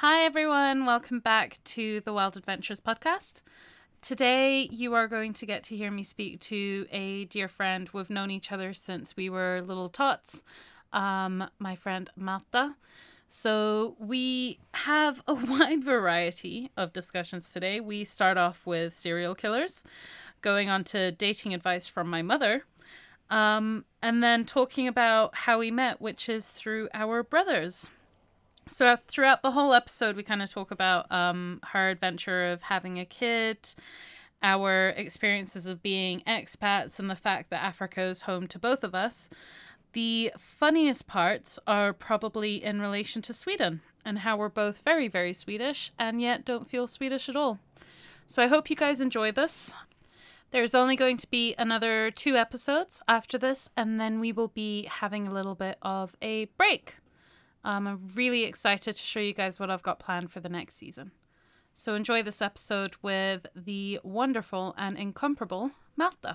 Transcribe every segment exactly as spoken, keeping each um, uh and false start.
Hi everyone, welcome back to the Wild Adventures podcast. Today you are going to get to hear me speak to a dear friend. We've known each other since we were little tots, um, my friend Marta. So we have a wide variety of discussions today. We start off with serial killers, going on to dating advice from my mother, um, and then talking about how we met, which is through our brothers. So throughout the whole episode, we kind of talk about um, her adventure of having a kid, our experiences of being expats, and the fact that Africa is home to both of us. The funniest parts are probably in relation to Sweden and how we're both very, very Swedish and yet don't feel Swedish at all. So I hope you guys enjoy this. There's only going to be another two episodes after this, and then we will be having a little bit of a break. Um, I'm really excited to show you guys what I've got planned for the next season. So enjoy this episode with the wonderful and incomparable Marta.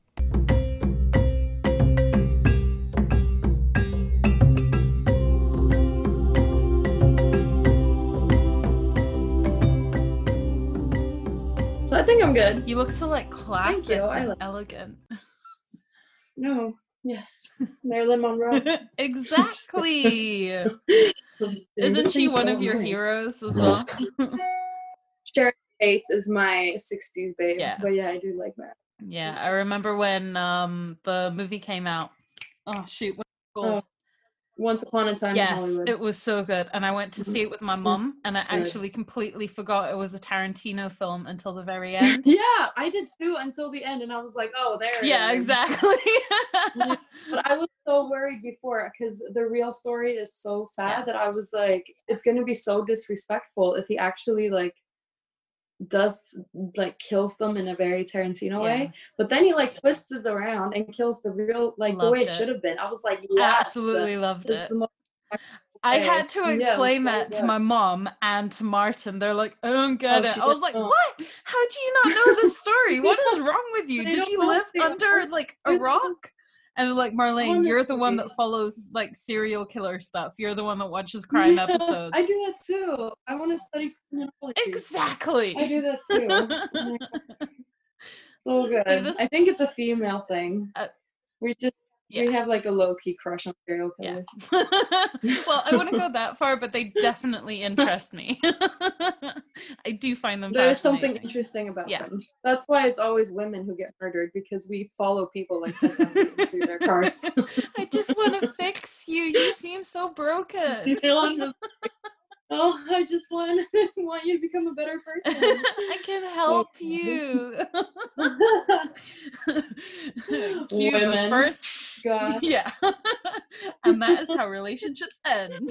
So I think I'm good. You look so like classic Thank you. and I like- elegant. No. Yes. Marilyn Monroe. Exactly. Isn't she one of your heroes as well? Sharon Tate is my sixties babe. Yeah. But yeah, I do like that. Yeah, I remember when um the movie came out. Oh shoot, what was it called? Oh, Once Upon a Time in Yes, Hollywood. it was so good. And I went to see it with my mum, and I Good. actually completely forgot it was a Tarantino film until the very end. Yeah, I did too until the end, and I was like, oh, there it Yeah, is. exactly. Yeah, but I was so worried before because the real story is so sad Yeah. that I was like, it's gonna be so disrespectful if he actually like does like kills them in a very Tarantino Yeah. way. But then he like twists it around and kills the real like the Loved way it, it. should have been. I was like, yes, Absolutely loved it's it. the most I way. had to Yeah, it was explain so that to good. my mom and to Martin. They're like, I don't get Oh, it. she I was didn't like, know. what? How do you not know this story? What is wrong with you? They Did don't you know live the under art. like a There's so- rock? And they're like, Marlene, you're the one Honestly. that follows like serial killer stuff. You're the one that watches crime Yeah, episodes. I do that too. I want to study criminology. Exactly. I do that too. Oh my God. So good. See, this- I think it's a female thing. Uh, we just yeah. we have like a low key crush on serial Yeah. killers. Well, I wouldn't go that far, but they definitely interest me. I do find them There's something fascinating. interesting about Yeah. them. That's why it's always women who get murdered because we follow people like into their cars. I just want to fix you. You seem so broken. You know, I'm just like, oh, I just want want you to become a better person. I can help Okay. you. Cue the Women. first. God. Yeah. And that is how relationships end.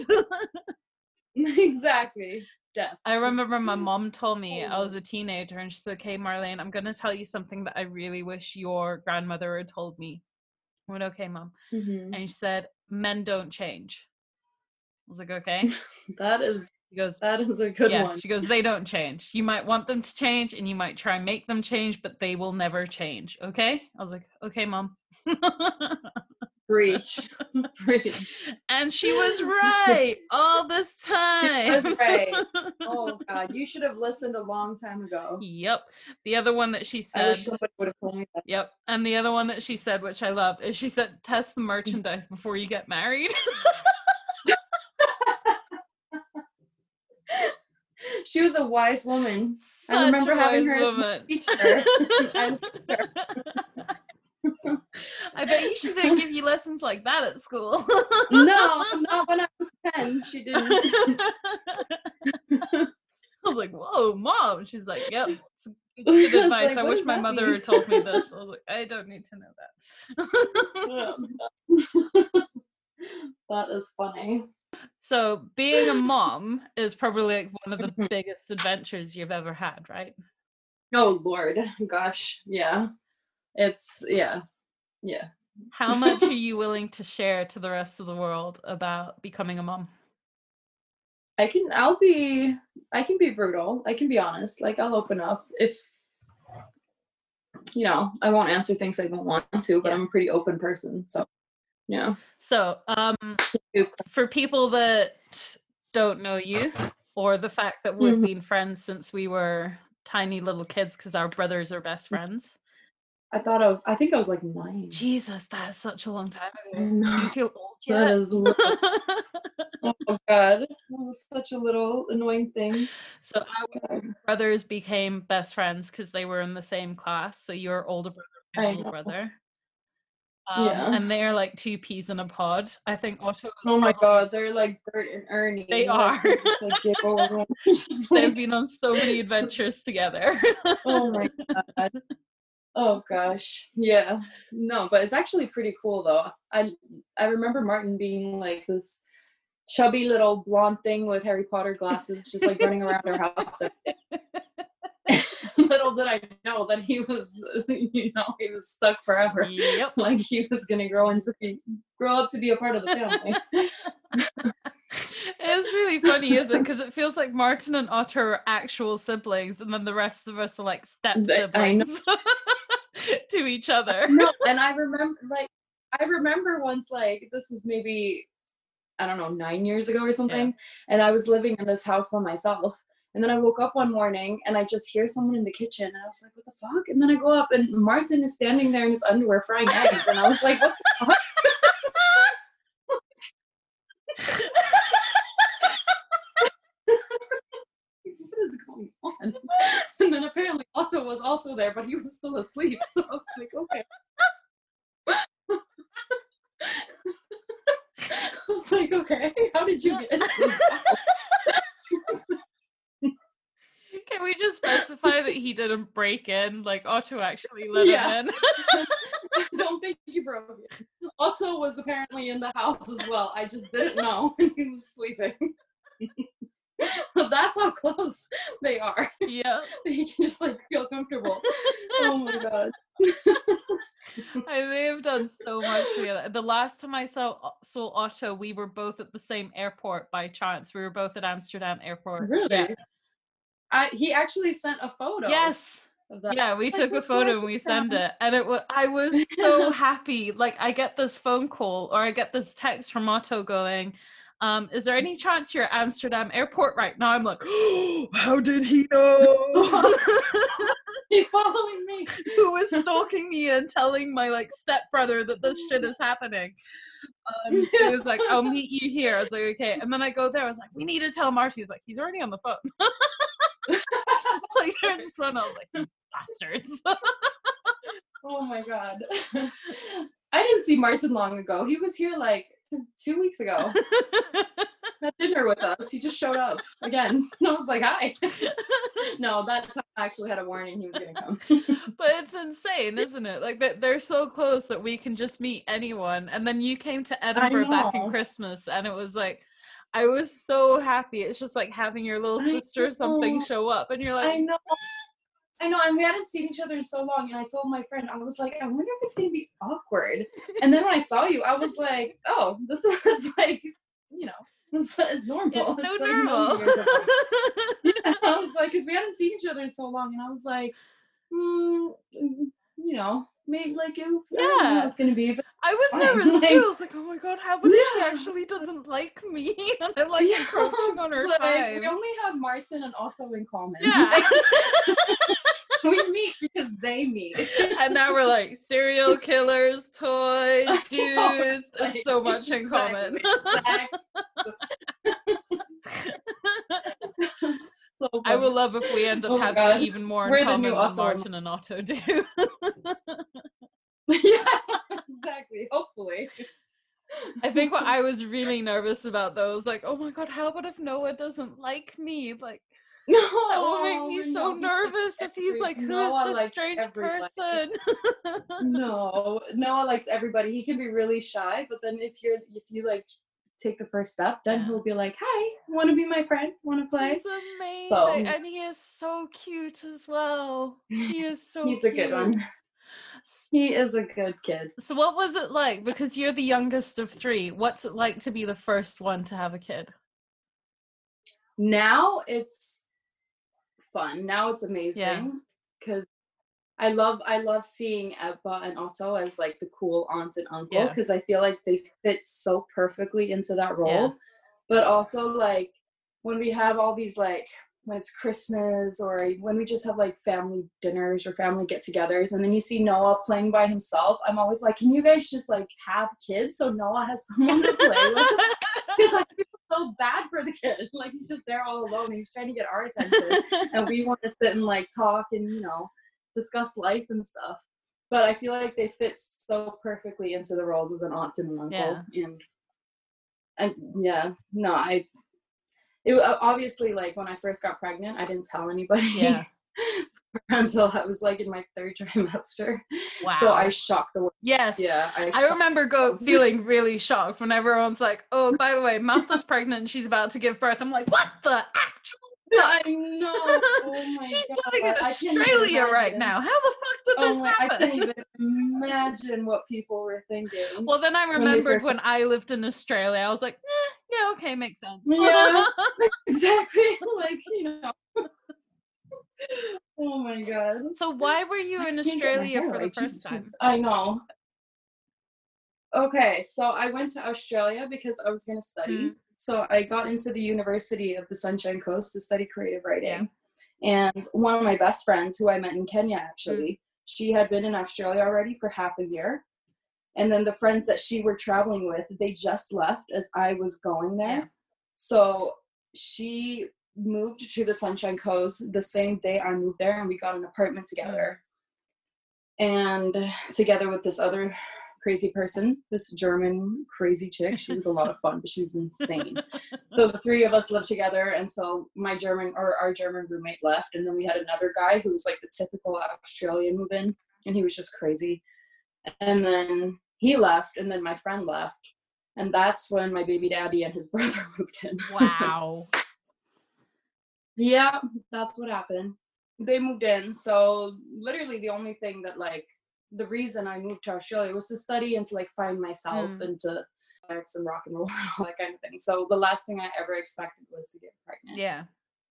Exactly. Death. I remember my mom told me I was a teenager and she said, okay, Marlene, I'm going to tell you something that I really wish your grandmother had told me. I went, okay, mom. Mhm. And she said, men don't change. I was like, okay. That is She goes, that is a good yeah. one. She goes, they don't change. You might want them to change and you might try and make them change, but they will never change. Okay? I was like, okay, mom. Preach. Preach. And she was right all this time. She was right. Oh God, you should have listened a long time ago. Yep. The other one that she I said, wish somebody would have told me that. yep. And the other one that she said, which I love, is she said, test the merchandise before you get married. She was a wise woman. Such I remember a having wise her as my woman. teacher. I loved her. I bet you she didn't give you lessons like that at school. No, not when I was ten. She didn't. I was like, whoa, mom. She's like, yep. It's good I was advice. like, I what wish does my that mother mean? had told me this. I was like, I don't need to know that. That is funny. So being a mom is probably like one of the Mhm. biggest adventures you've ever had, right? Oh Lord, gosh, yeah. It's yeah, yeah. How much are you willing to share to the rest of the world about becoming a mom? I can. I'll be. I can be brutal. I can be honest. Like I'll open up if. You know, I won't answer things I don't want to, but Yeah. I'm a pretty open person. So, yeah. So, um, for people that don't know you, or the fact that we've Mhm. been friends since we were tiny little kids because our brothers are best friends. I thought I was I think I was, like, nine. Jesus, that is such a long time I ago. Do you know. feel old That yet? is little. Oh god. That was such a little annoying thing. So our God. brothers became best friends because they were in the same class. So your older brother, my I little know. brother. Um, Yeah. and they're like two peas in a pod. I think Otto was Oh my probably god, they're like Bert and they Ernie, like, are. they just, like, get going. Just They've like been on so many adventures together. oh my god. Oh gosh. Yeah. No, but it's actually pretty cool though. I I remember Martin being like this chubby little blonde thing with Harry Potter glasses, just like running around our house every day. Little did I know that he was, you know, he was stuck forever. Yep. Like he was gonna grow into be grow up to be a part of the family. It's really funny, isn't it? Because it feels like Martin and Otto are actual siblings, and then the rest of us are like step Th- I know. siblings to each other. No, and I remember like I remember once like this was maybe I don't know, nine years ago or Yeah. something, and I was living in this house by myself. And then I woke up one morning and I just hear someone in the kitchen, and I was like, "What the fuck?" And then I go up, and Martin is standing there in his underwear frying eggs, and I was like, "What the fuck?" What is going on? And then apparently Otto was also there, but he was still asleep. So I was like, okay. I was like, okay, how did you get into this house? Can we just specify that he didn't break in? Like Otto actually let Yeah. him in. I don't think he broke it. Otto was apparently in the house as well. I just didn't know. He was sleeping. That's how close they are. Yeah. He can just like feel comfortable. Oh my god. I they have done so much together. The last time I saw saw Otto, we were both at the same airport by chance. We were both at Amsterdam airport. Really? Yeah. I, he actually sent a photo. Yes. Of that. Yeah, we Like, took a "Look, photo and Martin's we sent around." it. And it was I was so happy. Like I get this phone call or I get this text from Otto going, um, is there any chance you're at Amsterdam airport right now? I'm like, oh, how did he know? He's following me. Who is stalking me and telling my like stepbrother that this shit is happening? Um, he was like, I'll meet you here. I was like, okay. And then I go there. I was like, we need to tell Marty. He's like, he's already on the phone. Like, there's this one. I was like, you bastards. Oh my god. I didn't see Martin long ago. He was here like two weeks ago. Had dinner with us. He just showed up again. And I was like, hi. No, that time I actually had a warning he was gonna come. But it's insane, isn't it? Like that they're so close that we can just meet anyone. And then you came to Edinburgh back in know. Christmas, and it was like I was so happy. It's just like having your little I sister or something know. show up, and you're like, I know. I know, and we hadn't seen each other in so long, and I told my friend, I was like, I wonder if it's gonna be awkward. And then when I saw you, I was like, oh, this is like, you know, it's, it's normal. it's so It's like normal. million years apart. Yeah, I was like, because we hadn't seen each other in so long, and I was like, hmm, you know, maybe like, it, I don't know Yeah. how it's gonna be. But I was fine. nervous Like- too. I was like, oh my god, how about if she Yeah. actually doesn't like me? And I'm like yeah, I encroaching was on her like, time. we only have Martin and Otto in common. Yeah. We meet because they meet. And now we're like serial killers, toys, I know, dudes. like, There's so much in exactly, common. exactly. So I would funny. love if we end up Oh my having God. even more in We're the common new than Otto and- Martin and Otto do. Yeah, exactly. Hopefully. I think what I was really nervous about though was like, oh my god, how about if Noah doesn't like me? Like No, that will make me so no, he nervous if likes he's every- like, who Noah is this likes strange everybody. person? No, Noah likes everybody. He can be really shy, but then if you're if you like take the first step, then Yeah. he'll be like, "Hi, want to be my friend? Want to play?" He's amazing, So- and he is so cute as well. He is so He's cute. a good one. He is a good kid. So what was it like? Because you're the youngest of three. What's it like to be the first one to have a kid? Now it's fun. Now it's amazing because I love I love seeing Ebba and Otto as like the cool aunts and uncle Yeah. because I feel like they fit so perfectly into that role. Yeah. But also like when we have all these, like, when it's Christmas or when we just have like family dinners or family get-togethers, and then you see Noah playing by himself, I'm always like, can you guys just like have kids so Noah has someone to play with? Because I feel so bad for the kid. Like, he's just there all alone and he's trying to get our attention, and we want to sit and like talk and, you know, discuss life and stuff. But I feel like they fit so perfectly into the roles as an aunt and an uncle. Yeah. And and yeah, no, I it obviously, like, when I first got pregnant, I didn't tell anybody. Yeah. Until I was like in my third trimester. Wow. So I shocked the world. Yes. Yeah. I, I remember go feeling really shocked when everyone's like, oh, by the way, Martha's pregnant and she's about to give birth. I'm like, what the actual I know. Oh my She's God. living in Australia right now. How the fuck did oh this my, happen? I can't even imagine what people were thinking. Well, then I when remembered first... when I lived in Australia. I was like, eh, yeah, okay, makes sense. Yeah, exactly. Like, you know. Oh my God. So why were you in Australia for the first time? I know. Okay, so I went to Australia because I was going to study. Mm. So I got into the University of the Sunshine Coast to study creative writing. Yeah. And one of my best friends, who I met in Kenya, actually, mm. she had been in Australia already for half a year. And then the friends that she were traveling with, they just left as I was going there. Yeah. So she moved to the Sunshine Coast the same day I moved there, and we got an apartment together. Mm. And together with this other crazy person, this German crazy chick. She was a lot of fun, but she was insane. So the three of us lived together until my German or our German roommate left. And then we had another guy who was like the typical Australian move-in, and he was just crazy. And then he left, and then my friend left. And that's when my baby daddy and his brother moved in. Wow. Yeah, that's what happened. They moved in. So literally the only thing that, like, the reason I moved to Australia was to study and to like find myself mm. and to sex and rock and roll and all that kind of thing. So the last thing I ever expected was to get pregnant. Yeah.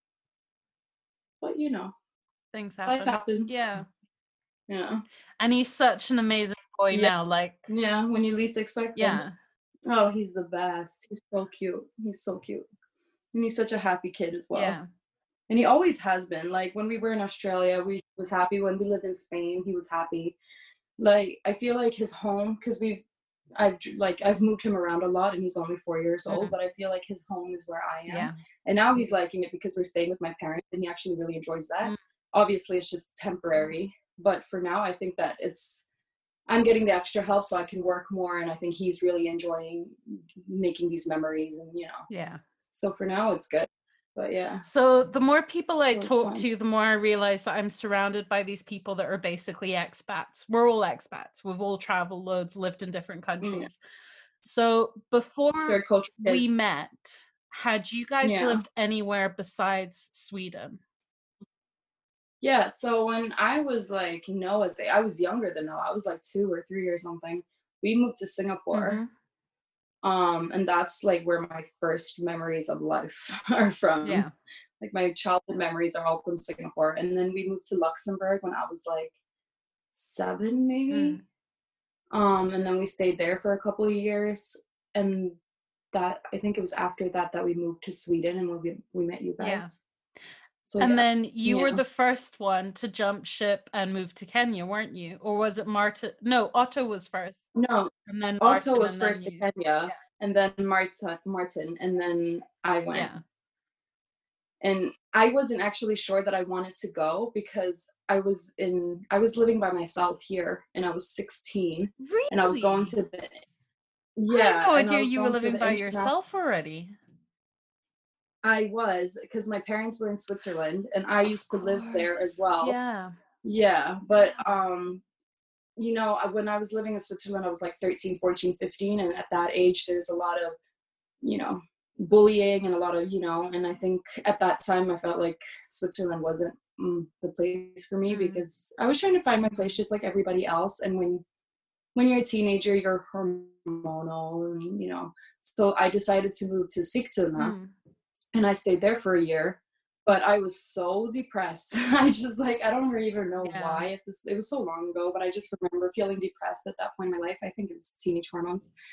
But you know, things happen. Life happens. Yeah. Yeah. And he's such an amazing boy yeah. now. Like, yeah, when you least expect yeah. him. Oh, he's the best. He's so cute. He's so cute. And he's such a happy kid as well. Yeah. And he always has been. Like, when we were in Australia, we was happy. When we lived in Spain, he was happy. Like, I feel like his home, because we've, I've like, I've moved him around a lot, and he's only four years old, mm-hmm. but I feel like his home is where I am. Yeah. And now he's liking it because we're staying with my parents, and he actually really enjoys that. Mm-hmm. Obviously, it's just temporary, but for now, I think that it's, I'm getting the extra help so I can work more, and I think he's really enjoying making these memories, and, you know. Yeah. So for now, it's good. But yeah. So the more people I so talk to, the more I realize that I'm surrounded by these people that are basically expats. We're all expats. We've all traveled loads, lived in different countries. Mm. So before we met, had you guys yeah. lived anywhere besides Sweden? Yeah. So when I was like Noah's age, I was younger than Noah. I was like two or three or something. We moved to Singapore. Mm-hmm. Um, and that's like where my first memories of life are from. Yeah. Like my childhood memories are all from Singapore. And then we moved to Luxembourg when I was like seven, maybe. Mm. Um, and then we stayed there for a couple of years. And that, I think it was after that that we moved to Sweden and we we met you guys. Yeah. So, and yeah. then you yeah. were the first one to jump ship and move to Kenya, weren't you? Or was it Martin? No, Otto was first. No, and then Otto Martin, was and first then to you. Kenya, yeah. and then Martin, Martin, and then I went. Yeah. And I wasn't actually sure that I wanted to go because I was in, I was living by myself here, and I was sixteen. Really? And I was going to the, I yeah. had no idea you were living by yourself already. I was, because my parents were in Switzerland, and I used to live there as well. Yeah. Yeah, but, um, you know, when I was living in Switzerland, I was like thirteen, fourteen, fifteen, and at that age, there's a lot of, you know, bullying and a lot of, you know, and I think at that time, I felt like Switzerland wasn't mm, the place for me mm. because I was trying to find my place just like everybody else, and when when you're a teenager, you're hormonal, and, you know, so I decided to move to Sigtuna. Mm. And I stayed there for a year, but I was so depressed. I just like, I don't even know yeah. why. It was, it was so long ago, but I just remember feeling depressed at that point in my life. I think it was teenage hormones.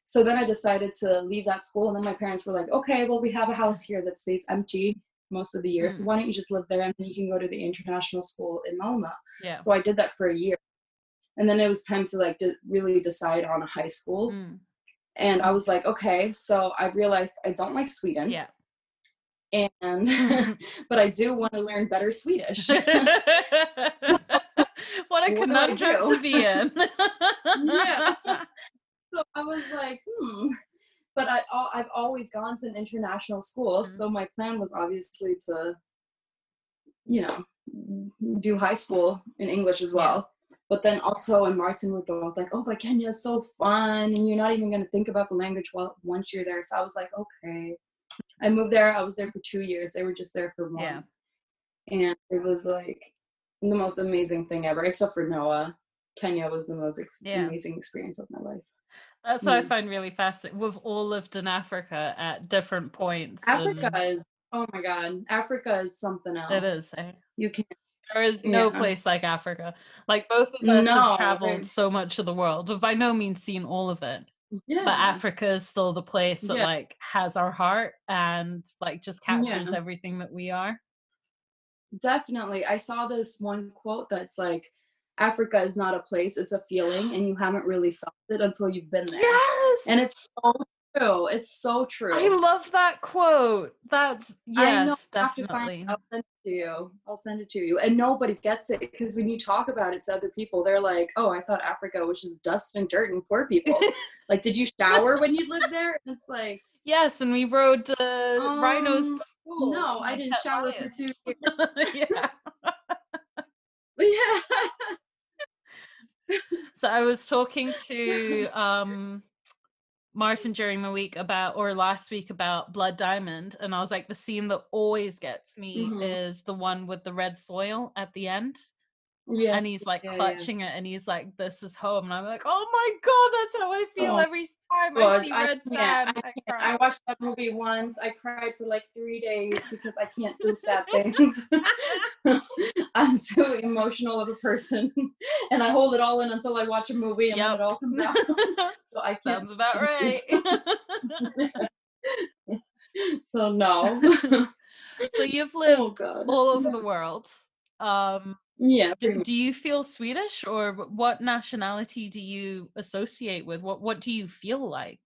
So then I decided to leave that school, and then my parents were like, okay, well, we have a house here that stays empty most of the year. So Mm. why don't you just live there and then you can go to the international school in Malmö? Yeah. So I did that for a year. And then it was time to like de- really decide on a high school. Mm. And I was like, okay, so I realized I don't like Sweden. Yeah. And but I do want to learn better Swedish. What a What do I conundrum do? to be in. Yeah. So I was like, hmm. But I, al- I've always gone to an international school, Mhm. so my plan was obviously to, you know, do high school in English as well. But then also, and Martin were both like, oh, but Kenya is so fun, and you're not even going to think about the language while, once you're there. So I was like, okay. I moved there. I was there for two years. They were just there for one. Yeah. And it was like the most amazing thing ever, except for Noah. Kenya was the most ex- Yeah. amazing experience of my life. That's what I Mm. find really fascinating. We've all lived in Africa at different points. Africa and is, oh my God, Africa is something else. It is. Eh? You can't, There is no yeah. place like Africa. Like both of us have No, traveled there's- so much of the world. We've by no means seen all of it. yeah. But Africa is still the place that Yeah. like has our heart and like just captures Yeah. everything that we are. Definitely. I saw this one quote that's like, Africa is not a place, it's a feeling, and you haven't really felt it until you've been there. Yes. And it's so true. It's so true. I love that quote. That's I know, yes, I have to find definitely. it. I'll send it to you. I'll send it to you. And nobody gets it because when you talk about it to other people, they're like, oh, I thought Africa was just dust and dirt and poor people. Like, did you shower when you lived there? And it's like, Yes, and we rode uh, rhinos Um, to school. no, and I we didn't kept shower for lions. two years. Yeah. Yeah. So I was talking to um Martin during the week about, or last week about Blood Diamond, and I was like, the scene that always gets me Mhm. is the one with the red soil at the end. Yeah. And he's like Yeah, yeah. clutching it and he's like, this is home. And I'm like, oh my God, that's how I feel Oh, every time I God, see I red can't. sand. I I can't. cry. I watched that movie once. I cried for like three days because I can't do sad things. I'm too emotional of a person, and I hold it all in until I watch a movie, and Yep. then it all comes out. So I can't. Sounds about right. So no. So you've Oh lived God. all over the world. Um, Yeah. pretty do, much. do you feel Swedish, or wh- what nationality do you associate with? What What do you feel like?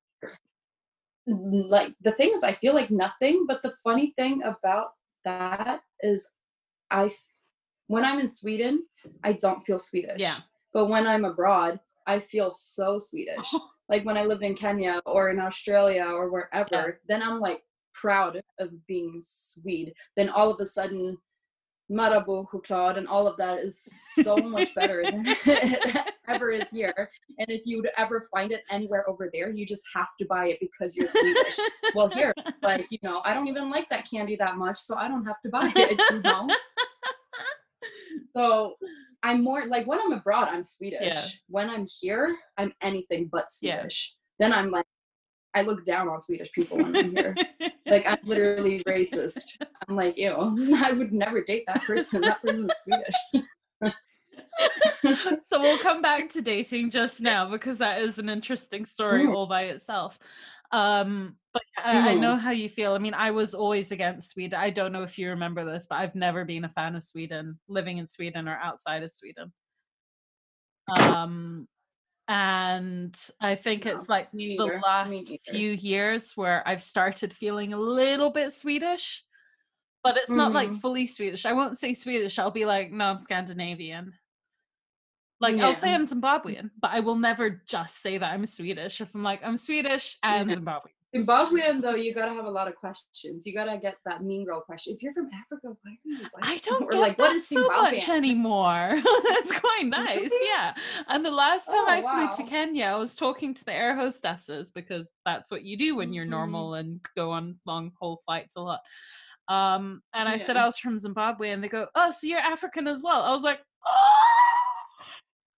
Like the thing is, I feel like nothing. But the funny thing about that is, I, f- when I'm in Sweden, I don't feel Swedish. Yeah. But when I'm abroad, I feel so Swedish. Like when I lived in Kenya or in Australia or wherever, Yeah. then I'm like proud of being Swede. Then all of a sudden, Marabou choklad and all of that is so much better than it ever is here. And if you would ever find it anywhere over there, you just have to buy it because you're Swedish. Well, here, like, you know, I don't even like that candy that much, so I don't have to buy it, you know? So I'm more like when I'm abroad, I'm Swedish. Yeah. When I'm here, I'm anything but Yeah. Swedish. Then I'm like, I look down on Swedish people when I'm here. Like, I'm literally racist. I'm like, ew, I would never date that person. That person's Swedish. So we'll come back to dating just now because that is an interesting story Mm. all by itself. Um, but I, I Mhm. know how you feel. I mean, I was always against Sweden. I don't know if you remember this, but I've never been a fan of Sweden, living in Sweden or outside of Sweden. Um, and I think No, it's like me the neither. Me last neither. few years where I've started feeling a little bit Swedish, but it's not like Mhm. fully Swedish. I won't say Swedish. I'll be like, no, I'm Scandinavian. Like, I'll say Yeah. I'm Zimbabwean, but I will never just say that I'm Swedish. If I'm like, I'm Swedish and Yeah. Zimbabwean. Zimbabwean, though, you gotta have a lot of questions. You gotta get that mean girl question. If you're from Africa, why are you white? I don't Or get like, that what is so much Zimbabwean? anymore. It's quite nice, Really? yeah. And the last time Oh, I flew to wow. Kenya, I was talking to the air hostesses because that's what you do when you're Mhm. normal and go on long haul flights a lot. Um, and I said Yeah. I was from Zimbabwe, and they go, "Oh, so you're African as well?" I was like, "Oh,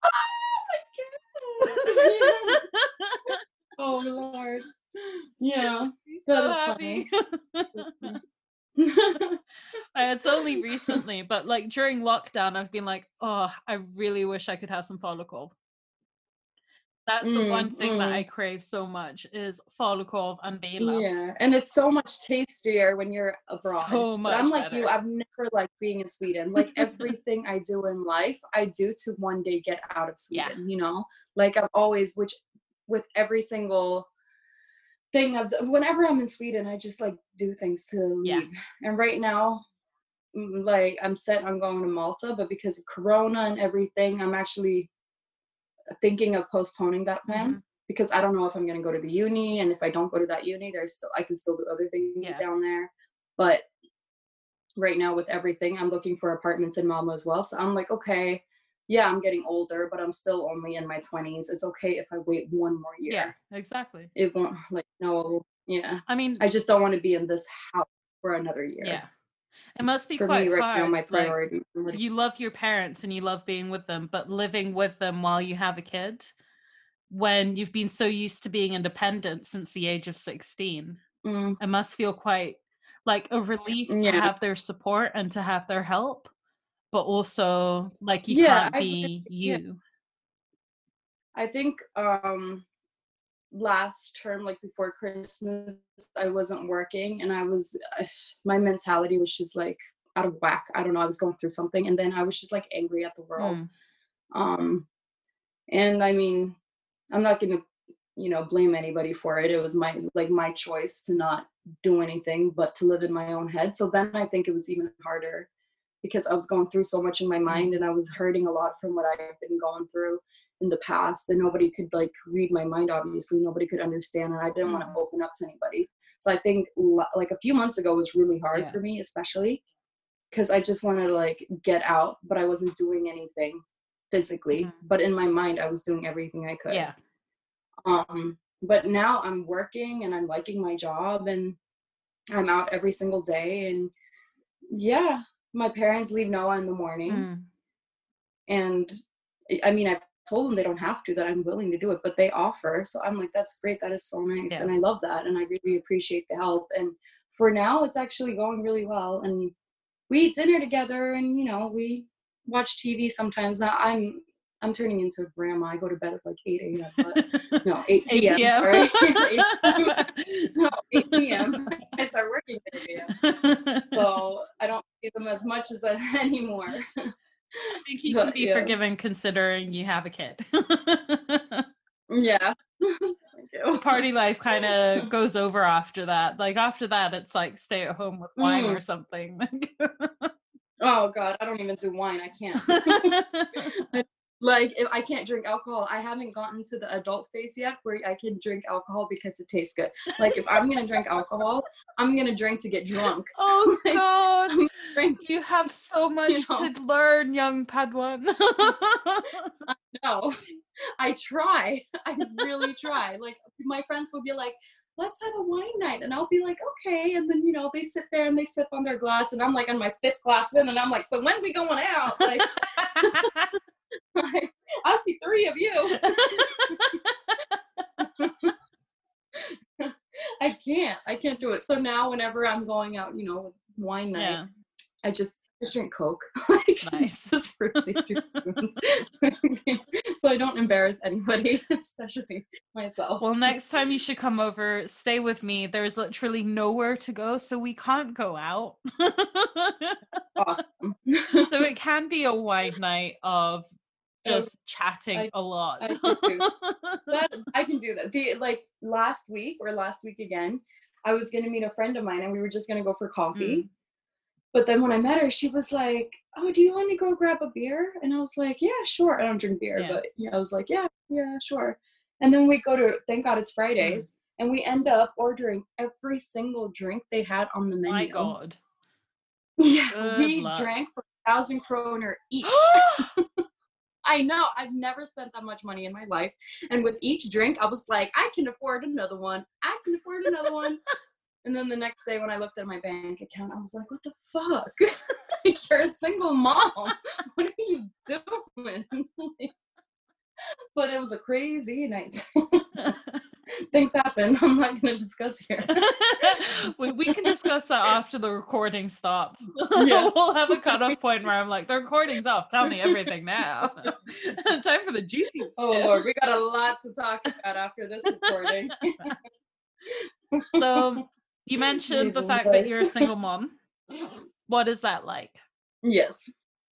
Oh Oh Lord. Yeah. That so is happy." funny. Uh, It's only recently, but like during lockdown, I've been like, oh, I really wish I could have some follicle. That's the Mm, one thing that I mm. crave so much is falukorv and bela. Yeah, and it's so much tastier when you're abroad. So But I'm much like you, better. I've never liked being in Sweden. Like everything I do in life, I do to one day get out of Yeah. Sweden, you know? Like I've always, which with every single thing I've done, whenever I'm in Sweden, I just like do things to Yeah. leave. And right now, mm, like I'm set on going to Malta, but because of Corona and everything, I'm actually thinking of postponing that plan Mhm. because I don't know if I'm going to go to the uni, and if I don't go to that uni, there's still I can still do other things Yeah. down there. But right now with everything, I'm looking for apartments in Malmo as well. So I'm like, okay, yeah, I'm getting older, but I'm still only in my twenties. It's okay if I wait one more Yeah, year. exactly. It won't like no, yeah. I mean, I just don't want to be in this house for another year. yeah. It must be For me quite right now, hard, my like, priority. Like, you love your parents and you love being with them, but living with them while you have a kid, when you've been so used to being independent since the age of sixteen, mm, it must feel quite like a relief to yeah, have their support and to have their help, but also, like, you yeah, can't I really, be yeah. you. I think um last term, like before Christmas, I wasn't working and I was, uh, my mentality was just like out of whack. I don't know. I was going through something and then I was just like angry at the world. Mm, Um, and I mean, I'm not going to, you know, blame anybody for it. It was my, like my choice to not do anything but to live in my own head. So then I think it was even harder because I was going through so much in my mind mm, and I was hurting a lot from what I've been going through in the past, and nobody could like read my mind. Obviously nobody could understand, and I didn't want to mm, open up to anybody. So I think l- like a few months ago was really hard yeah, for me, especially because I just wanted to like get out, but I wasn't doing anything physically, mm, but in my mind I was doing everything I could. yeah, Um but now I'm working and I'm liking my job and I'm out every single day. And yeah, my parents leave Noah in the morning. mm, And I I mean, I've told them they don't have to, that I'm willing to do it, but they offer. So I'm like, that's great. That is so nice. yeah. And I love that. And I really appreciate the help. And for now, it's actually going really well. And we eat dinner together and, you know, we watch T V sometimes. Now I'm, I'm turning into a grandma. I go to bed at like eight a m, but no, eight eight p m. p m. Sorry. eight, no, eight p m. I start working at eight a m. So I don't see them as much as I anymore. I think you can But be yeah. forgiven considering you have a kid. Yeah. Thank The you. party life kinda goes over after that. Like, after that, it's like stay at home with wine Mm. or something. Oh god, I don't even do wine, I can't. I like, if I can't drink alcohol. I haven't gotten to the adult phase yet where I can drink alcohol because it tastes good. Like, if I'm gonna drink alcohol, I'm gonna drink to get drunk. Oh Like, god. I'm gonna drink, You have so you much to know? learn, young Padawan. No. I try. I really try. Like, my friends will be like, "Let's have a wine night," and I'll be like, "Okay." And then, you know, they sit there and they sip on their glass, and I'm like on my fifth glass in, and I'm like, "So when we going out?" Like, like I'll see three of you. I can't. I can't do it. So now, whenever I'm going out, you know, with wine night, Yeah, I just just drink Coke, like nice. just fruit juice. So I don't embarrass anybody, especially myself. Well, next time you should come over, stay with me. There's literally nowhere to go, so we can't go out. Awesome. So it can be a wide night of Oh, just chatting I a lot. I can do that. I can do that. The like last week or last week again, I was gonna meet a friend of mine and we were just gonna go for Mm, coffee. But then when I met her, she was like, "Oh, do you want to go grab a beer?" And I was like, "Yeah, sure." I don't drink beer, yeah. but yeah, I was like, "Yeah, yeah, sure." And then we go to, thank God it's Mm, Fridays, and we end up ordering every single drink they had on the my menu. God. Yeah, Good we luck. drank for a thousand kroner each. I know, I've never spent that much money in my life. And with each drink, I was like, I can afford another one. I can afford another one. And then the next day when I looked at my bank account, I was like, what the fuck? Like, you're a single mom. What are you doing? But it was a crazy night. Things happen. I'm not going to discuss here. we, we can discuss that after the recording stops. Yes. We'll have a cutoff point where I'm like, the recording's off. Tell me everything now. Time for the juicy bits. Oh Lord, we got a lot to talk about after this recording. So you mentioned the Jesus fact life. that you're a single mom. What is that like? Yes.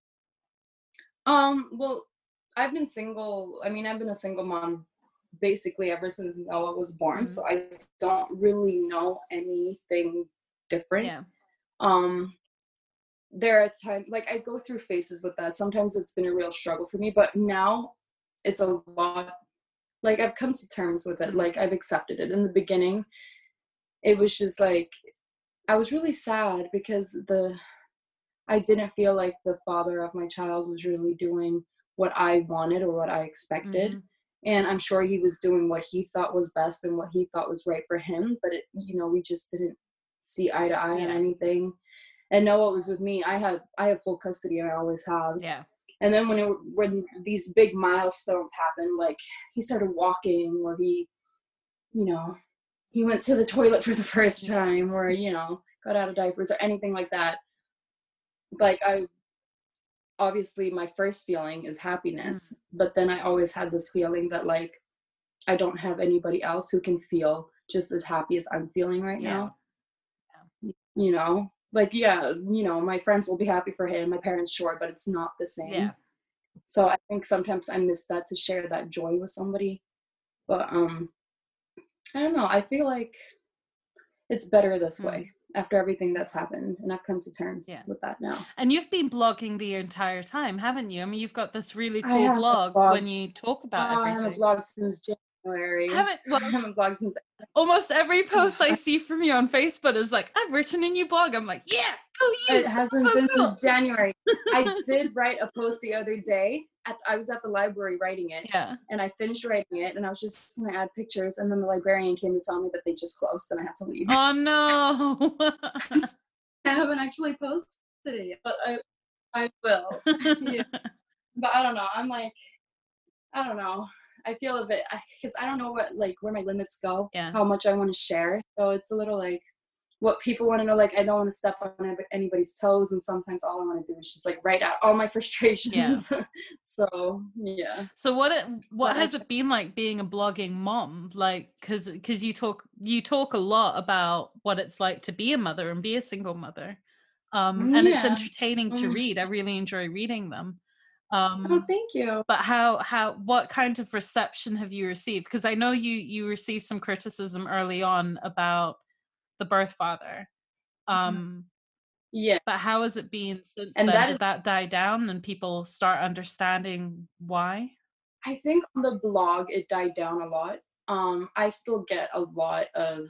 Um, well, I've been single. I mean, I've been a single mom basically ever since Noah was born, Mhm. so I don't really know anything different. Yeah. Um, there are times, like, I go through phases with that. Sometimes it's been a real struggle for me, but now it's a lot, like, I've come to terms with it. Mhm. Like, I've accepted it. In the beginning, it was just like, I was really sad because the I didn't feel like the father of my child was really doing what I wanted or what I expected. Mhm. And I'm sure he was doing what he thought was best and what he thought was right for him, but it, you know, we just didn't see eye to eye on Yeah. anything. And Noah was with me. I had I had full custody, and I always have. Yeah. And then when it, when these big milestones happened, like he started walking, or he, you know, he went to the toilet for the first Yeah. time, or you know, got out of diapers or anything like that. Like, I obviously my first feeling is happiness, but then I always had this feeling that, like, I don't have anybody else who can feel just as happy as I'm feeling right Yeah. now. You know, like, yeah, you know, my friends will be happy for him, my parents, sure, but it's not the same. Yeah. So I think sometimes I miss that, to share that joy with somebody. But um I don't know, I feel like it's better this Mm. way after everything that's happened, and I've come to terms Yeah. with that now. And you've been blogging the entire time, haven't you? I mean, you've got this really I cool haven't blog when blogged. you talk Uh, about I haven't everything. blogged since January. Haven't well, I haven't blogged since almost every post I see from you on Facebook is like, I've written a new blog. I'm like, yeah, go you. It hasn't so been cool. since January. I did write a post the other day. At, I was at the library writing it, Yeah. and I finished writing it, and I was just going to add pictures, and then the librarian came to tell me that they just closed, and I had to leave. Oh no. I haven't actually posted it yet, but I, I will. Yeah. But I don't know. I'm like, I don't know. I feel a bit, because I don't know what, like, where my limits go, Yeah. how much I want to share. So it's a little like, what people want to know, like, I don't want to step on anybody's toes, and sometimes all I want to do is just, like, write out all my frustrations. Yeah. So yeah. So what it what But I has try- it been like being a blogging mom? Like, because because you talk you talk a lot about what it's like to be a mother and be a single mother, um, and it's Yeah. entertaining to Mm. read. I really enjoy reading them. Oh, Um, thank you. but how how what kind of reception have you received? Because I know you you received some criticism early on about the birth father. Um, Yeah. but how has it been since And then? that Did is, that die down and people start understanding why? I think on the blog it died down a lot. Um, I still get a lot of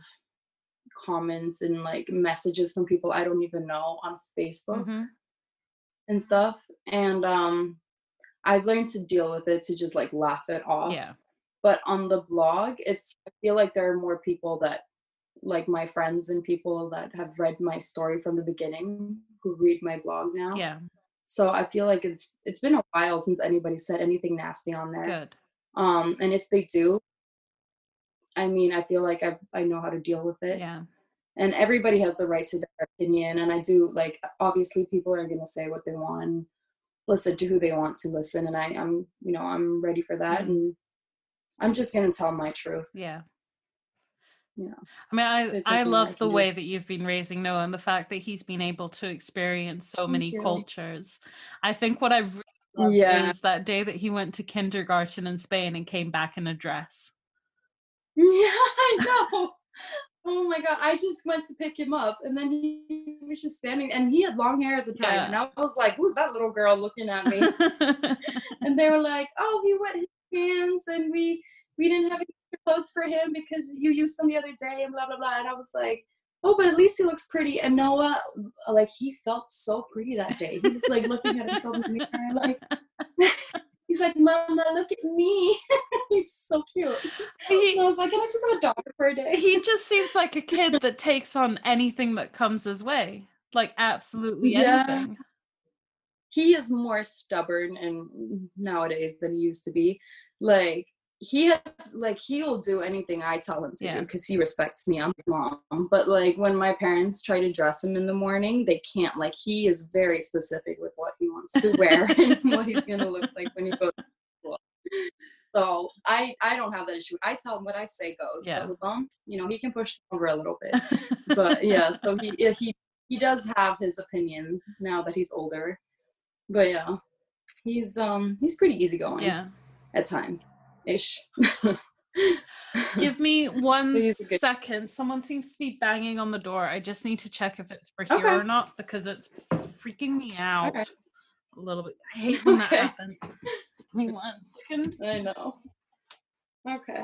comments and, like, messages from people I don't even know on Facebook Mm-hmm. and stuff. And um I've learned to deal with it, to just, like, laugh it off. Yeah. But on the blog, it's I feel like there are more people that, like, my friends and people that have read my story from the beginning, who read my blog now. Yeah. So I feel like it's it's been a while since anybody said anything nasty on there. Good. Um, and if they do, I mean, I feel like I I know how to deal with it. Yeah. And everybody has the right to their opinion. And I do, like, obviously people are gonna say what they want, listen to who they want to listen, and I, I'm, you know, I'm ready for that, Mhm. and I'm just gonna tell my truth. Yeah. Yeah. I mean, I There's I nothing more I love can the do. way that you've been raising Noah and the fact that he's been able to experience so Thank many you. cultures. I think what I've really loved Yeah. is that day that he went to kindergarten in Spain and came back in a dress. Yeah, I know. Oh my god, I just went to pick him up, and then he was just standing, and he had long hair at the time, and Yeah. I was like, "Who's that little girl looking at me?" And they were like, "Oh, he wet his hands, and we we didn't have any clothes for him because you used them the other day, and blah blah blah." And I was like, "Oh, but at least he looks pretty." And Noah, like, he felt so pretty that day. He was like looking at himself in the mirror, like, he's like, "Mama, look at me." He's so cute. He- And I was like, "Can I just have a dog for a day?" he just seems like a kid that takes on anything that comes his way. Like absolutely Yeah. anything. He is more stubborn and nowadays than he used to be. Like, he has like he'll do anything I tell him to Yeah. do because he respects me. I'm his mom. But like when my parents try to dress him in the morning, they can't. Like he is very specific with what he wants to wear and what he's gonna look like when he goes to school. So I I don't have that issue. I tell him what I say goes. Yeah. But with him, you know, he can push over a little bit. But yeah, so he yeah, he he does have his opinions now that he's older. But yeah, he's um he's pretty easygoing. Yeah. At times, ish. Give me one He's a good- second. Someone seems to be banging on the door. I just need to check if it's for Okay. here or not because it's freaking me out Okay. a little bit. I hate when Okay. that happens. Give me one second. I know. Okay.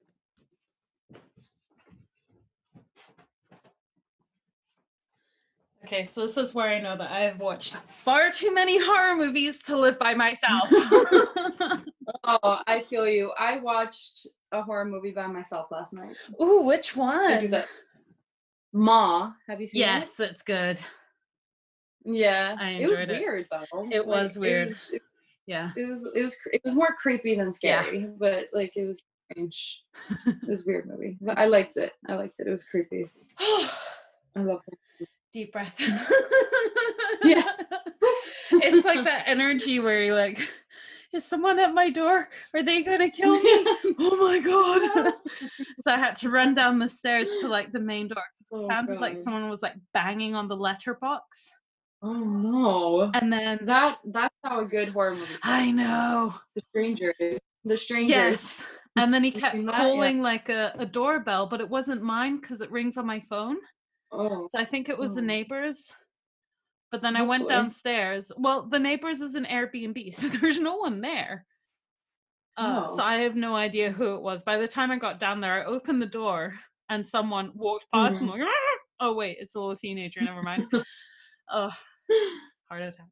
Okay, so this is where I know that I've watched far too many horror movies to live by myself. Oh, I feel you. I watched a horror movie by myself last night. Ooh, which I do one? that. Ma, have you seen Yes, it's good. it? Yeah. I It was enjoyed it. weird though. It Like, was weird. It was, it, Yeah. it was it was cre- it was more creepy than Yeah. scary, but like it was strange. It was a weird movie. But I liked it. I liked it. It was creepy. I love it. Deep breath. Yeah. It's like that energy where you're like, is someone at my door? Are they gonna kill me? Oh my god. So I had to run down the stairs to like the main door because it Oh, sounded like God. someone was like banging on the letterbox. Oh no. And then That that's how a good horror movie starts. I know. The strangers. The strangers. Yes. And then he kept Seen that? calling like a, a doorbell, but it wasn't mine because it rings on my phone. Oh. So I think it was the Oh. neighbors. But then I went Hopefully. downstairs. Well, the neighbors is an Airbnb, so there's no one there. Uh, So Oh. I have no idea who it was. By the time I got down there, I opened the door and someone walked past and I'm like, "Ah!" Oh wait, it's a little teenager. Never mind. Oh, heart attack.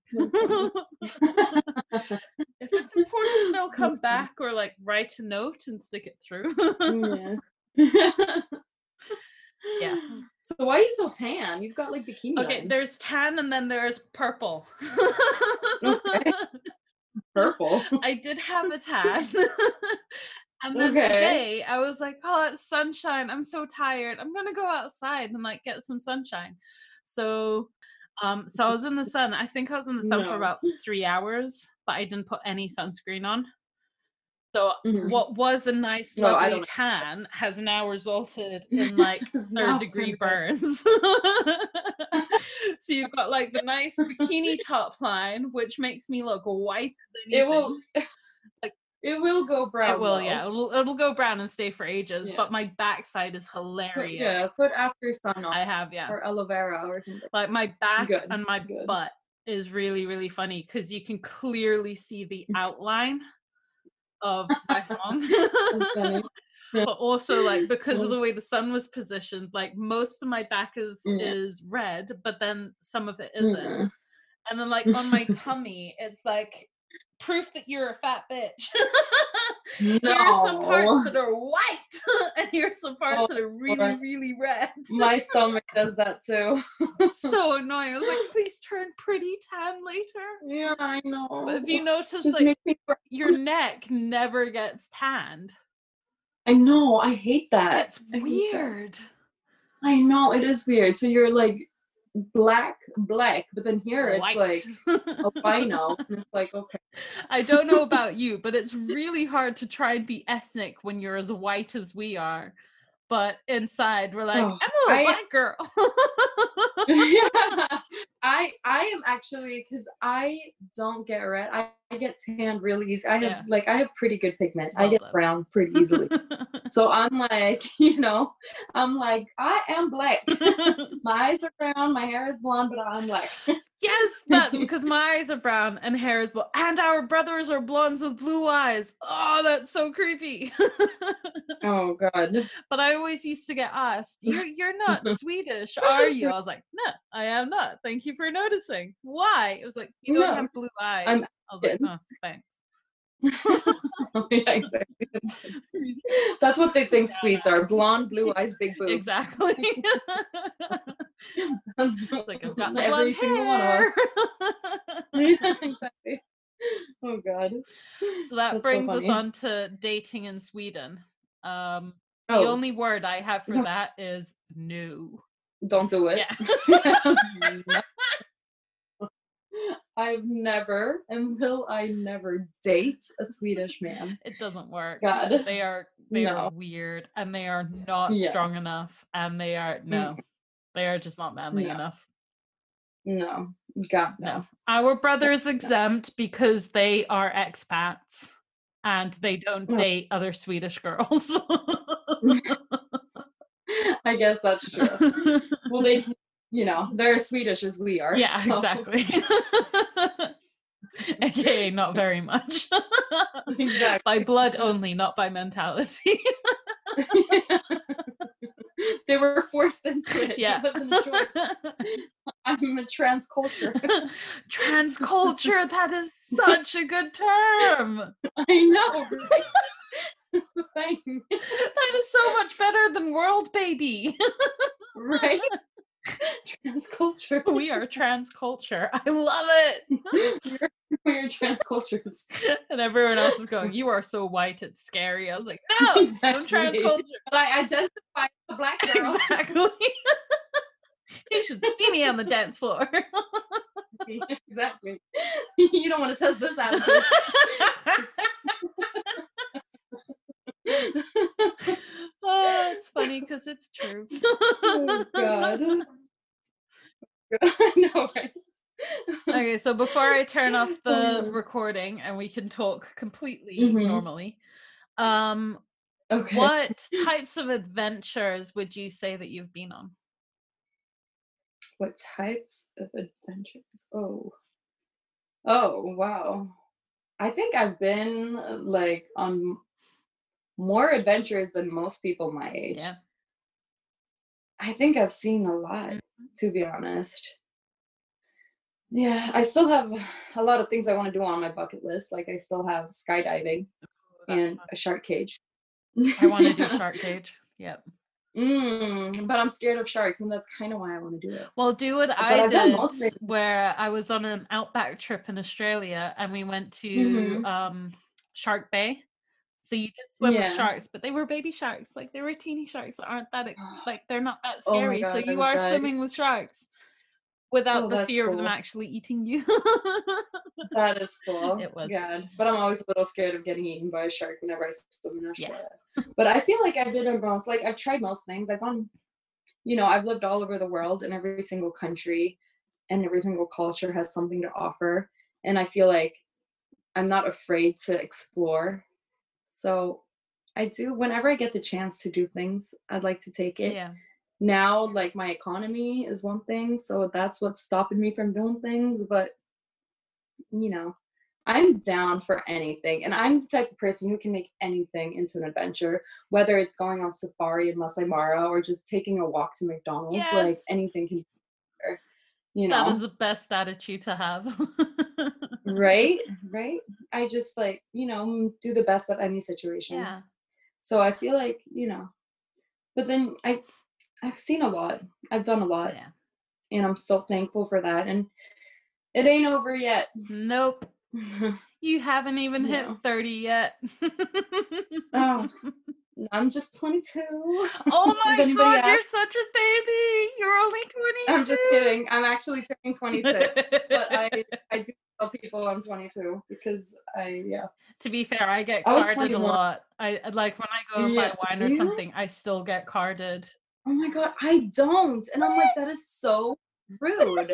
If it's important, they'll come back or like write a note and stick it through. Yeah. Yeah. So why are you so tan? You've got like bikini Okay, lines. there's tan and then there's purple. Okay. Purple. I did have a tan. And then Okay. today I was like, oh, it's sunshine. I'm so tired. I'm gonna go outside and like get some sunshine. So um so I was in the sun. I think I was in the sun for No. about three hours, but I didn't put any sunscreen on. So Mhm. what was a nice, No, I lovely don't- tan has now resulted in like It's third now degree sunburn. burns. So you've got like the nice bikini top line, which makes me look white as It will anything. like it will go brown. It will, though. yeah. It'll, it'll go brown and stay for ages, Yeah. but my backside is Put, hilarious. yeah, put after sun on I have, yeah. or aloe vera or something. Like my back Good, and my good. butt is really, really funny because you can clearly see the outline of my thong. That's funny. But also like because of the way the sun was positioned, like most of my back is Yeah. is red, but then some of it isn't. Mhm. And then like on my tummy, it's like proof that you're a fat bitch. Here's some parts No. that are white, and here's some parts Oh, that are really, Lord. really red. My stomach does that too. So annoying. I was like, please turn pretty tan later. Yeah, I know. But if you notice, Just like make me cry. your neck never gets tanned. I know. I hate that. It's I hate that. weird. I know it is weird. So you're like black, black, but then here it's White. like albino, and it's like okay. I don't know about you, but it's really hard to try and be ethnic when you're as white as we are. But inside, we're like, Oh, I'm a I- black girl. Yeah. I I am actually because I don't get red. I, I get tanned really easy. I have Yeah. like I have pretty good pigment. I Well get done. brown pretty easily. So I'm like, you know, I'm like, I am black. My eyes are brown, my hair is blonde, but I'm black. Yes, that because my eyes are brown and hair is blonde, and our brothers are blondes with blue eyes. Oh, that's so creepy. Oh god. But I always used to get asked, "You're you're not Swedish, are you?" I was like, "No, I am not. Thank you for noticing. Why?" It was like, "You don't No, have blue eyes." I'm I was like, Asian. "Oh, thanks." Yeah, exactly. That's what they think Swedes are. Blonde, blue eyes, big boobs. Exactly. That's It's like I've got the every blonde single one of hair. us. Yeah, exactly. Oh god. So that That's so brings us funny. on to dating in Sweden. Um, the Oh, only word I have for no, that is no. don't do it. Yeah. No. I've never, and will I never date a Swedish man. It doesn't work. God, They are they are no. weird and they are not Yeah. strong enough and they are no. Mm, They are just not manly no. enough. No. God, No. no. Our brother is exempt because they are expats and they don't Oh, date other Swedish girls. I guess that's true. Well, they, you know, they're as Swedish as we are, Yeah, so exactly. A K A not very much. By exactly. blood only, not by mentality. They were forced into it. Yeah. It wasn't a choice. I'm a trans culture. Trans culture, that is such a good term. I know, right? That's the thing. That is so much better than world baby. Right? Trans culture. We are trans culture. I love it. We're, we're trans cultures. And everyone else is going, you are so white, it's scary. I was like, no, I'm trans Exactly. culture. I identify as a black girl. Exactly. You should see me on the dance floor. Exactly. You don't want to test this attitude. Oh, it's funny because it's true. Oh god. I know, right? Okay, so before I turn off Oh my the gosh. recording and we can talk completely Mhm. normally, um, Okay. what types of adventures would you say that you've been on? What types of adventures? Oh. Oh, wow. I think I've been uh, like on more adventures than most people my age. Yeah. I think I've seen a lot, Mhm. to be honest. Yeah, I still have a lot of things I want to do on my bucket list. Like I still have skydiving Oh, that's and fun. a shark cage. I want to do shark cage. Yep. Mm, but I'm scared of sharks, and that's kind of why I want to do it. Well, do what But I I've done did most of it. where I was on an outback trip in Australia and we went to Hmm. um, Shark Bay. So you did swim with Yeah. sharks, but they were baby sharks. Like they were teeny sharks that aren't that ex- like they're not that Oh my scary. So god, I you would are die. swimming with sharks without Oh, the that's fear of them cool. actually eating you. That is cool. It was God. nice. But I'm always a little scared of getting eaten by a shark whenever I swim in Yeah. Australia. But I feel like I did a most like I've tried most things. I've gone, you know, I've lived all over the world in every single country and every single culture has something to offer. And I feel like I'm not afraid to explore. So I do whenever I get the chance to do things, I'd like to take it. Yeah. Now, like my economy is one thing, so that's what's stopping me from doing things. But you know, I'm down for anything. And I'm the type of person who can make anything into an adventure, whether it's going on safari in Masai Mara or just taking a walk to McDonald's, like Yes. anything can be there, you That is know. the best attitude to have. Right? Right? I just like, you know, do the best of any situation. Yeah. So I feel like, you know, but then I I've seen a lot. I've done a lot. Yeah. And I'm so thankful for that. And it ain't over yet. Nope. You haven't even hit No. thirty yet. Oh, I'm just twenty-two. Oh If my anybody god, you're asks. such a baby. You're only I'm just twenty-two. kidding. I'm actually turning twenty-six, but I I do tell people I'm twenty-two because I yeah. To be fair, I get I was carded a twenty-one. lot. I I- like when I go and buy Yeah. wine or Yeah. something, I still get carded. Oh my god, I don't. And I'm like, that is so rude.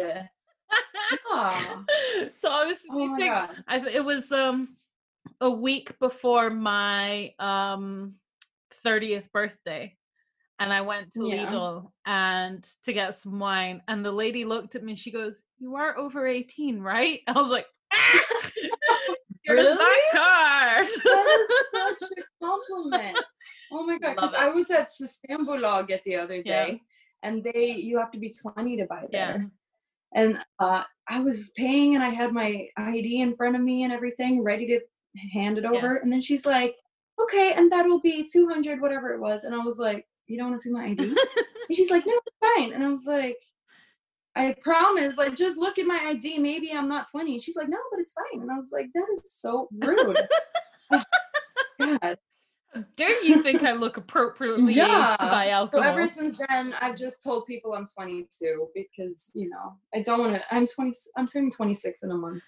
Yeah. So I was Oh my thinking, god. I th- it was um a week before my um thirtieth birthday, and I went to Yeah. Lidl and to get some wine, and the lady looked at me. She goes, "You are over eighteen, right?" I was like, "Ah, here's Really? my card." That is such a compliment. Oh my god, because Love I it. was at Systembolaget the other Yeah, day, and they you have to be twenty to buy yeah, there. And uh, I was paying, and I had my I D in front of me and everything, ready to hand it yeah. over. And then she's like, "Okay, and that'll be two hundred, whatever it was." And I was like, "You don't want to see my I D?" And she's like, "No, it's fine." And I was like, I promise, like, just look at my I D. Maybe I'm not twenty. She's like, no, but it's fine. And I was like, that is so rude. Oh, God. Dare you think I look appropriately Yeah. aged by alcohol? So ever since then, I've just told people I'm twenty-two because, you know, I don't want to. I'm twenty. I'm turning twenty-six in a month,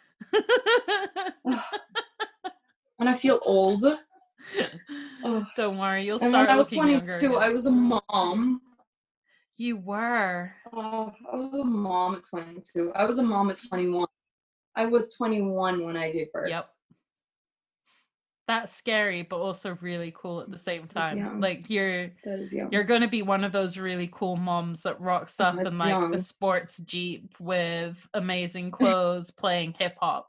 and I feel old. Oh. Don't worry, you'll And start when I was looking younger twenty-two, again. I was a mom. You were. Oh, I was a mom at twenty-two. I was a mom at twenty-one. I was twenty-one when I gave birth. Yep. That's scary, but also really cool at the same time. young. Like you're That is young. you're gonna be one of those really cool moms that rocks up That's in like young. a sports Jeep with amazing clothes playing hip hop.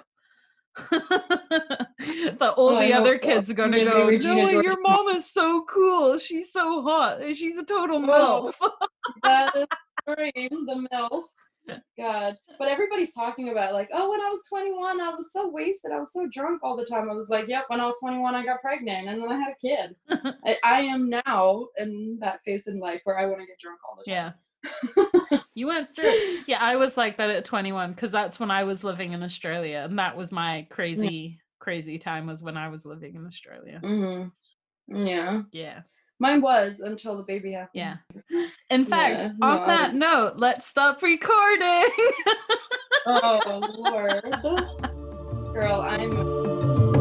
That all Oh, I the other hope so. kids are gonna Maybe go, Regina no, George- your mom is so cool. She's so hot. She's a total Oh. MILF. That is the dream, the MILF. God. But everybody's talking about like, oh, when I was twenty-one, I was so wasted. I was so drunk all the time. I was like, yep, when I was twenty-one, I got pregnant and then I had a kid. I, I am now in that phase in life where I want to get drunk all the time. Yeah. You went through it. Yeah, I was like that at twenty-one because that's when I was living in Australia. And that was my crazy, crazy time was when I was living in Australia. Mm-hmm. Yeah. Yeah. Mine was until the baby happened. Yeah. In fact, Yeah, on no, I that was- note, let's stop recording. Oh, Lord. Girl, I'm...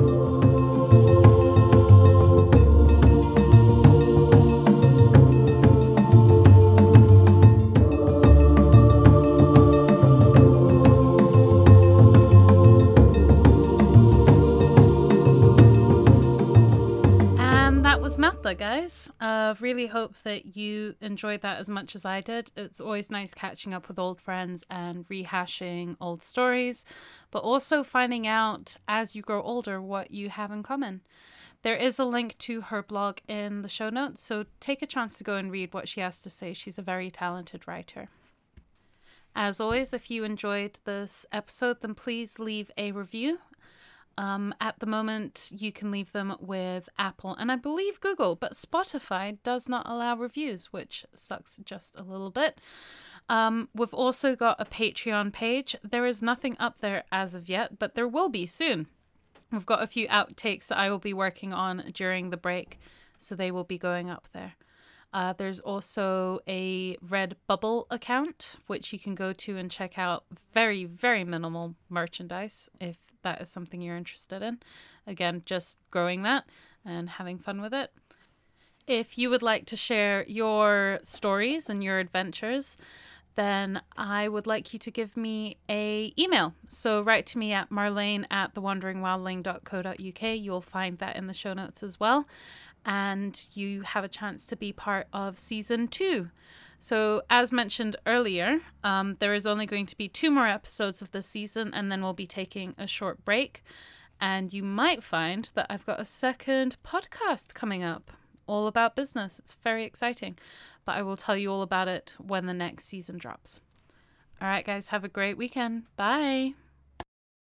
Melta, guys. Uh, really hope that you enjoyed that as much as I did. It's always nice catching up with old friends and rehashing old stories, but also finding out as you grow older what you have in common. There is a link to her blog in the show notes, so take a chance to go and read what she has to say. She's a very talented writer. As always, if you enjoyed this episode, then please leave a review. Um, at the moment, you can leave them with Apple and I believe Google, but Spotify does not allow reviews, which sucks just a little bit. Um, we've also got a Patreon page. There is nothing up there as of yet, but there will be soon. We've got a few outtakes that I will be working on during the break, so they will be going up there. Uh, there's also a Redbubble account, which you can go to and check out very, very minimal merchandise if that is something you're interested in. Again, just growing that and having fun with it. If you would like to share your stories and your adventures, then I would like you to give me a email. So write to me at marlene at the wandering wildling dot co dot uk. You'll find that in the show notes as well. And you have a chance to be part of season two. So as mentioned earlier, um, there is only going to be two more episodes of this season, and then we'll be taking a short break. And you might find that I've got a second podcast coming up, all about business. It's very exciting, but I will tell you all about it when the next season drops. All right, guys, have a great weekend. Bye.